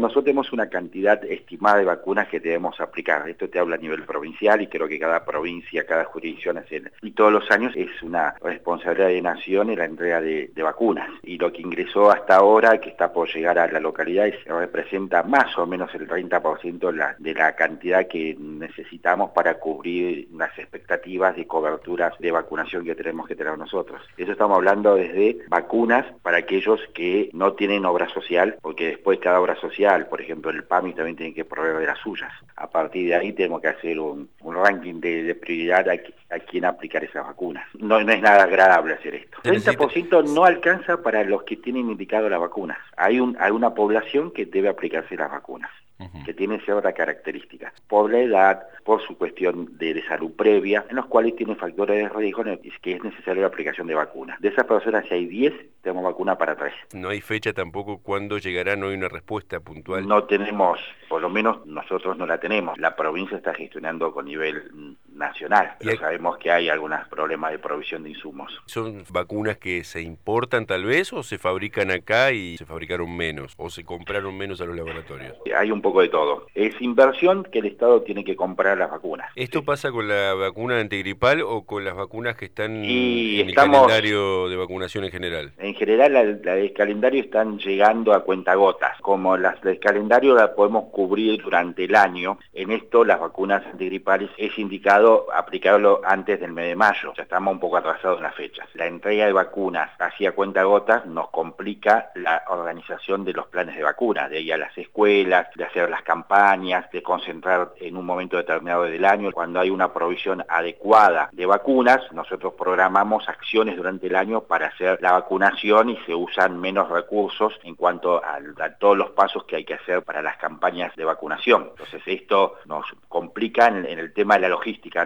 nosotros tenemos una cantidad estimada de vacunas que debemos aplicar. Esto te habla a nivel provincial y creo que cada provincia, cada jurisdicción y todos los años es una responsabilidad de nación en la entrega de vacunas. Y lo que ingresó hasta ahora, que está por llegar a la localidad, representa más o menos el 30% de la cantidad que necesitamos para cubrir las expectativas de coberturas de vacunación que tenemos que tener nosotros. Eso estamos hablando desde vacunas para aquellos que no tienen obra social, porque después cada obra social, por ejemplo el PAMI también tiene que proveer de las suyas. A partir de ahí tenemos que hacer un ranking de prioridad a quién aplicar esas vacunas. No es nada agradable hacer esto. 30% no alcanza para los que tienen indicado las vacunas. Hay una población que debe aplicarse las vacunas, que tiene ciertas características, por la edad, por su cuestión de salud previa, en los cuales tienen factores de riesgo que es necesaria la aplicación de vacunas. De esas personas, si hay 10, tenemos vacuna para 3. No hay fecha tampoco cuándo llegará, no hay una respuesta puntual. No tenemos, por lo menos nosotros no la tenemos. La provincia está gestionando con nivel nacional, pero sabemos que hay algunos problemas de provisión de insumos. ¿Son vacunas que se importan tal vez o se fabrican acá y se fabricaron menos o se compraron menos a los laboratorios? Hay un poco de todo. Es inversión que el Estado tiene que comprar las vacunas. ¿Esto pasa con la vacuna antigripal o con las vacunas que están en el calendario de vacunación en general? En general, la del calendario están llegando a cuentagotas. Como las del calendario la podemos cubrir durante el año, en esto las vacunas antigripales es indicado aplicarlo antes del mes de mayo. Ya estamos un poco atrasados en las fechas. La entrega de vacunas hacia cuentagotas nos complica la organización de los planes de vacunas, de ir a las escuelas, de hacer las campañas, de concentrar en un momento determinado del año. Cuando hay una provisión adecuada de vacunas, nosotros programamos acciones durante el año para hacer la vacunación y se usan menos recursos en cuanto a todos los pasos que hay que hacer para las campañas de vacunación. Entonces esto nos complica en el tema de la logística